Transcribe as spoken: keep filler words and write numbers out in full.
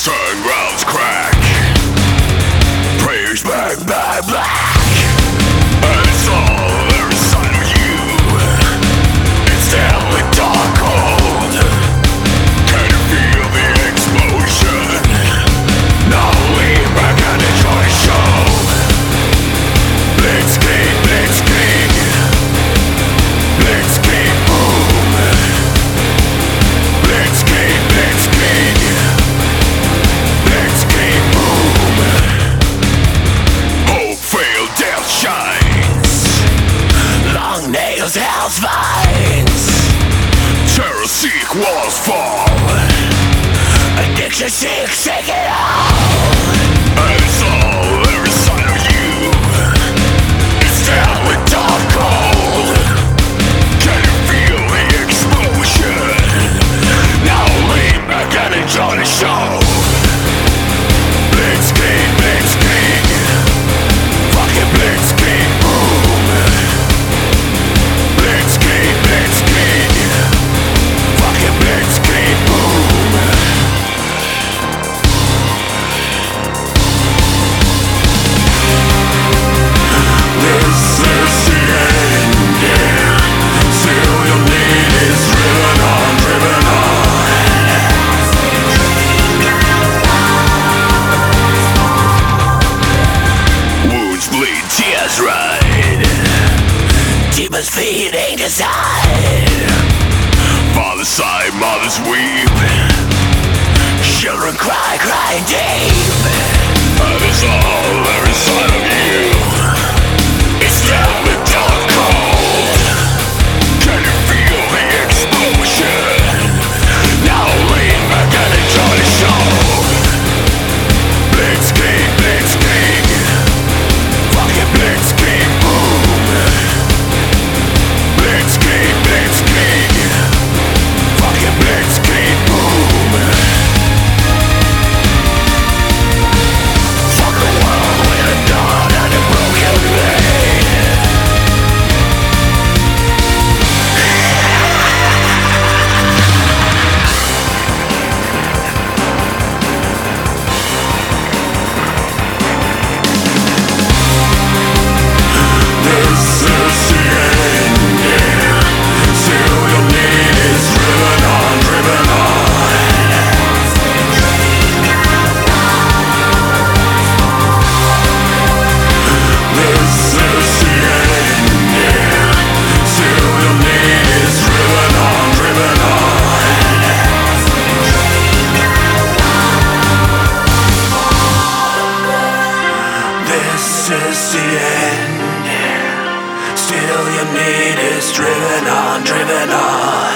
turn rounds crack. Praise back, back, back. And it's all there inside of you. It's deadly dark cold. Can you feel the explosion? Now lean back and enjoy the show. Blitzkrieg, Blitzkrieg. Blitzkrieg, boom. Blitzkrieg, Blitzkrieg. Blitzkrieg, boom. Hope failed, death shines. Long nails, hell's vines. Terror seek, walls fall. Addiction seek, seek it all. And it's all there inside of you. It's down with dark cold. Can you feel the explosion? Now lean back and enjoy the show. Blitzkrieg, Blitzkrieg. Fucking Blitzkrieg, boom. Blitzkrieg, Blitzkrieg. Fucking Blitzkrieg, boom. This is the end, yeah. Still your need is driven on, driven on. Wounds bleed, tears ride. Demons feed, angels hide. Father's sigh, mothers weep. Children cry, crying deep. And it's all there inside of you. It's down with dark cold. Can you feel the explosion? Now lean back and enjoy the show. Blitzkrieg, Blitzkrieg. Fucking Blitzkrieg, boom. Blitzkrieg, Blitzkrieg. Fucking Blitzkrieg, boom. Fuck the world with a dawn and a broken blade. This is the end, yeah. Still your need is driven on, driven on. This is the end, yeah. Still your need is driven on, driven on. This is the end. Still your need is driven on, driven on.